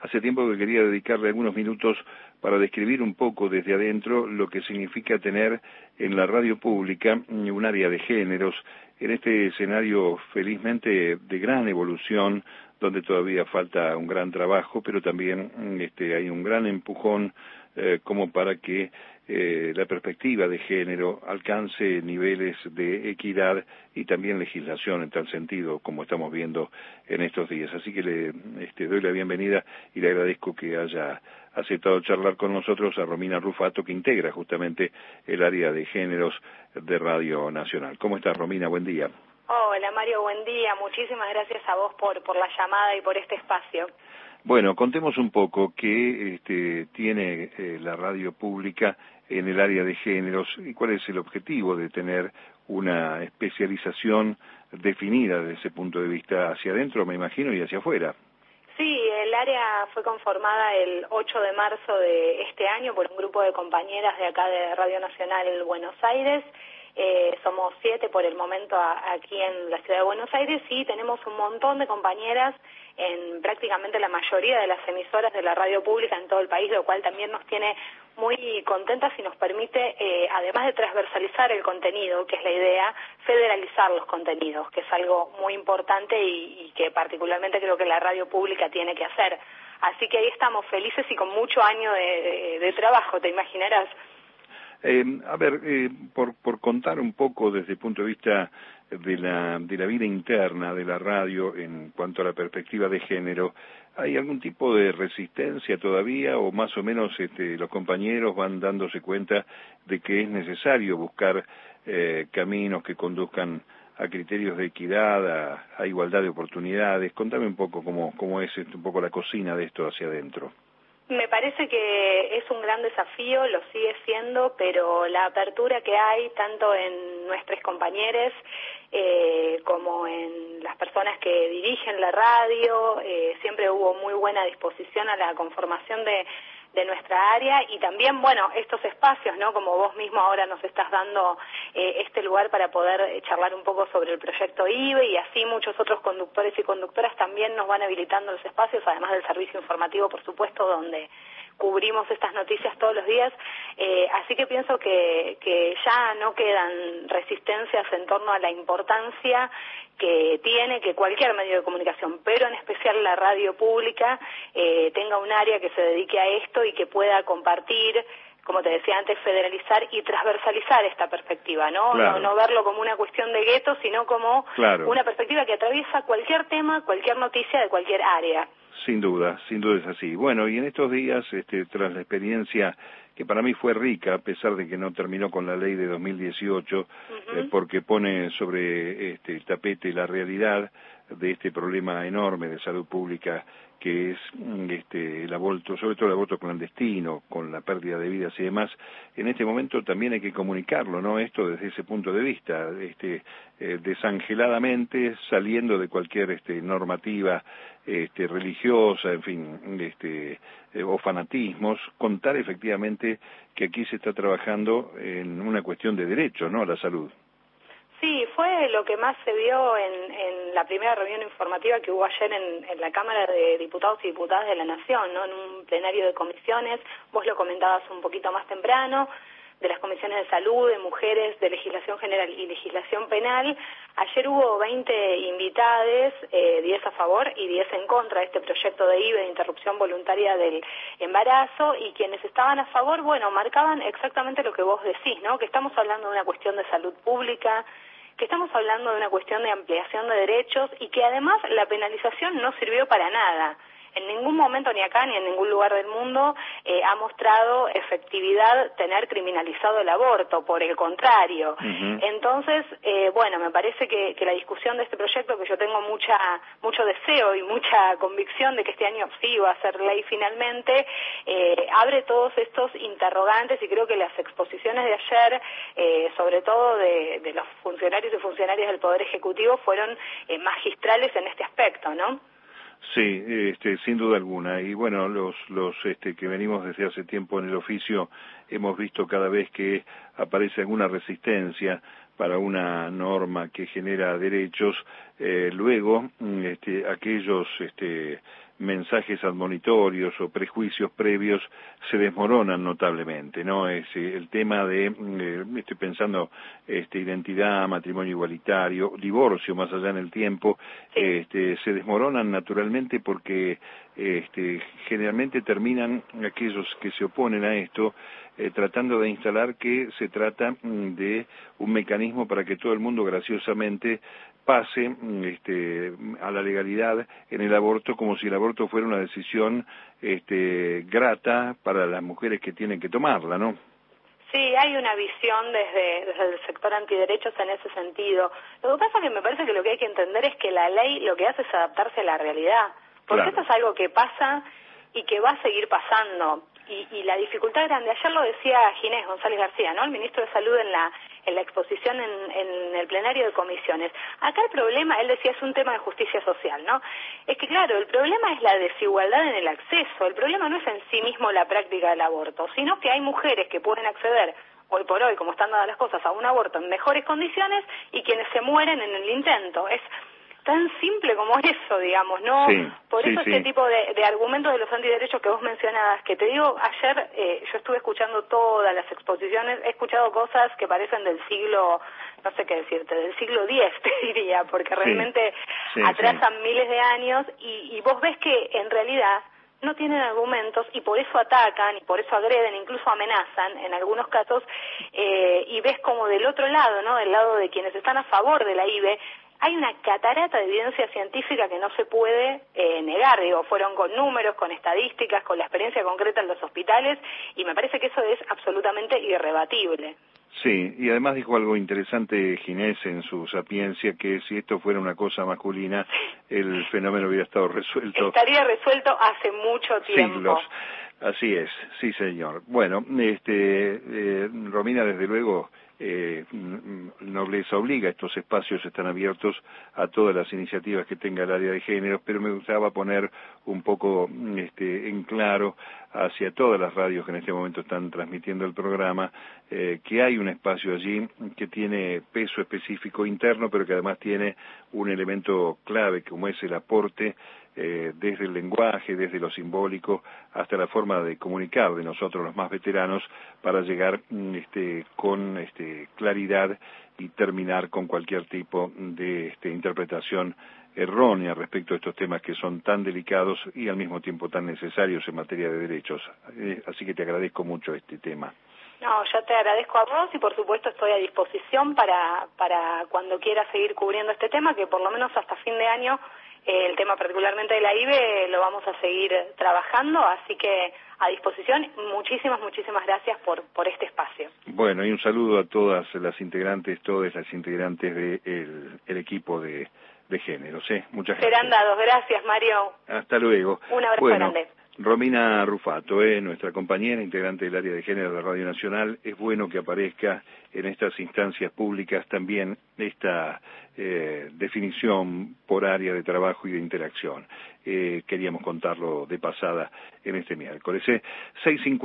Hace tiempo que quería dedicarle algunos minutos para describir un poco desde adentro lo que significa tener en la radio pública un área de géneros, en este escenario felizmente de gran evolución, donde todavía falta un gran trabajo, pero también hay un gran empujón como para que la perspectiva de género alcance niveles de equidad y también legislación en tal sentido, como estamos viendo en estos días. Así que le doy la bienvenida y le agradezco que haya aceptado charlar con nosotros a Romina Rufato, que integra justamente el área de géneros de Radio Nacional. ¿Cómo estás, Romina? Buen día. Hola, Mario, buen día. Muchísimas gracias a vos por la llamada y por este espacio. Bueno, contemos un poco qué tiene la radio pública en el área de géneros y cuál es el objetivo de tener una especialización definida desde ese punto de vista hacia adentro, me imagino, y hacia afuera. Sí, el área fue conformada el 8 de marzo de este año por un grupo de compañeras de acá de Radio Nacional Buenos Aires. Somos 7 por el momento aquí en la ciudad de Buenos Aires y tenemos un montón de compañeras en prácticamente la mayoría de las emisoras de la radio pública en todo el país, lo cual también nos tiene muy contentas y nos permite, además de transversalizar el contenido, que es la idea, federalizar los contenidos, que es algo muy importante y que particularmente creo que la radio pública tiene que hacer. Así que ahí estamos felices y con mucho año de trabajo, te imaginarás. Por contar un poco desde el punto de vista de la vida interna de la radio en cuanto a la perspectiva de género, ¿hay algún tipo de resistencia todavía o más o menos los compañeros van dándose cuenta de que es necesario buscar caminos que conduzcan a criterios de equidad, a igualdad de oportunidades? Contame un poco cómo es un poco la cocina de esto hacia adentro. Me parece que es un gran desafío, lo sigue siendo, pero la apertura que hay tanto en nuestros compañeros como en las personas que dirigen la radio, siempre hubo muy buena disposición a la conformación de nuestra área y también, bueno, estos espacios, ¿no? Como vos mismo ahora nos estás dando este lugar para poder charlar un poco sobre el proyecto IBE y así muchos otros conductores y conductoras también nos van habilitando los espacios, además del servicio informativo, por supuesto, donde cubrimos estas noticias todos los días, así que pienso que ya no quedan resistencias en torno a la importancia que tiene que cualquier medio de comunicación, pero en especial la radio pública, tenga un área que se dedique a esto y que pueda compartir, como te decía antes, federalizar y transversalizar esta perspectiva, ¿no? Claro. No verlo como una cuestión de gueto, sino como una perspectiva que atraviesa cualquier tema, cualquier noticia de cualquier área. Sin duda es así. Bueno, y en estos días, tras la experiencia que para mí fue rica, a pesar de que no terminó con la ley de 2018, porque pone sobre el tapete la realidad de este problema enorme de salud pública que es el aborto, sobre todo el aborto clandestino, con la pérdida de vidas y demás. En este momento también hay que comunicarlo, ¿no? Esto desde ese punto de vista, desangeladamente, saliendo de cualquier normativa religiosa, en fin, o fanatismos, contar efectivamente que aquí se está trabajando en una cuestión de derecho, ¿no?, a la salud. Sí, fue lo que más se vio en la primera reunión informativa que hubo ayer en la Cámara de Diputados y Diputadas de la Nación, ¿no? En un plenario de comisiones, vos lo comentabas un poquito más temprano, de las comisiones de salud, de mujeres, de legislación general y legislación penal. Ayer hubo 20 invitades, 10 a favor y 10 en contra de este proyecto de IBE, de interrupción voluntaria del embarazo, y quienes estaban a favor, bueno, marcaban exactamente lo que vos decís, ¿no? Que estamos hablando de una cuestión de salud pública, que estamos hablando de una cuestión de ampliación de derechos y que además la penalización no sirvió para nada. En ningún momento, ni acá ni en ningún lugar del mundo, ha mostrado efectividad tener criminalizado el aborto, por el contrario. Entonces, bueno, me parece que la discusión de este proyecto, que yo tengo mucho deseo y mucha convicción de que este año sí va a ser ley finalmente, abre todos estos interrogantes y creo que las exposiciones de ayer, sobre todo de los funcionarios y funcionarias del Poder Ejecutivo, fueron magistrales en este aspecto, ¿no? Sí, sin duda alguna. Y bueno, los que venimos desde hace tiempo en el oficio hemos visto cada vez que aparece alguna resistencia para una norma que genera derechos, luego aquellos mensajes admonitorios o prejuicios previos se desmoronan notablemente, ¿no? Es el tema de, estoy pensando, identidad, matrimonio igualitario, divorcio más allá en el tiempo, Sí. se desmoronan naturalmente porque generalmente terminan aquellos que se oponen a esto tratando de instalar que se trata de un mecanismo para que todo el mundo graciosamente pase a la legalidad en el aborto, como si el aborto fuera una decisión grata para las mujeres que tienen que tomarla, ¿no? Sí, hay una visión desde el sector antiderechos en ese sentido. Lo que pasa es que me parece que lo que hay que entender es que la ley lo que hace es adaptarse a la realidad, porque Claro. esto es algo que pasa y que va a seguir pasando. Y la dificultad grande, ayer lo decía Ginés González García, ¿no? El ministro de Salud en la exposición en el plenario de comisiones. Acá el problema, él decía, es un tema de justicia social, ¿no? Es que claro, el problema es la desigualdad en el acceso, el problema no es en sí mismo la práctica del aborto, sino que hay mujeres que pueden acceder hoy por hoy, como están dadas las cosas, a un aborto en mejores condiciones y quienes se mueren en el intento. Es tan simple como eso, digamos, ¿no? Sí, Por sí, eso sí. este tipo de argumentos de los antiderechos que vos mencionabas, que te digo, ayer yo estuve escuchando todas las exposiciones, he escuchado cosas que parecen del siglo, no sé qué decirte, del siglo X, te diría, porque realmente atrasan miles de años y vos ves que en realidad no tienen argumentos y por eso atacan y por eso agreden, incluso amenazan en algunos casos, y ves como del otro lado, ¿no? Del lado de quienes están a favor de la IVE, hay una catarata de evidencia científica que no se puede negar, digo, fueron con números, con estadísticas, con la experiencia concreta en los hospitales, y me parece que eso es absolutamente irrebatible. Sí, y además dijo algo interesante Ginés en su sapiencia, que si esto fuera una cosa masculina, el fenómeno hubiera estado resuelto. Estaría resuelto hace mucho tiempo. Siglos. Así es, sí señor. Bueno, Romina, desde luego, nobleza obliga, estos espacios están abiertos a todas las iniciativas que tenga el área de géneros, pero me gustaba poner un poco en claro hacia todas las radios que en este momento están transmitiendo el programa, que hay un espacio allí que tiene peso específico interno, pero que además tiene un elemento clave como es el aporte desde el lenguaje, desde lo simbólico, hasta la forma de comunicar de nosotros los más veteranos para llegar con claridad y terminar con cualquier tipo de interpretación errónea respecto a estos temas que son tan delicados y al mismo tiempo tan necesarios en materia de derechos. Así que te agradezco mucho este tema. No, yo te agradezco a vos y por supuesto estoy a disposición para cuando quieras seguir cubriendo este tema, que por lo menos hasta fin de año el tema particularmente de la IVE lo vamos a seguir trabajando, así que a disposición. Muchísimas gracias por este espacio. Bueno, y un saludo a todas las integrantes del equipo de géneros. Muchas gracias. Serán dados. Gracias, Mario. Hasta luego. Un abrazo grande. Romina Rufato, nuestra compañera, integrante del área de género de Radio Nacional, es bueno que aparezca en estas instancias públicas también esta definición por área de trabajo y de interacción. Queríamos contarlo de pasada en este miércoles. 6:50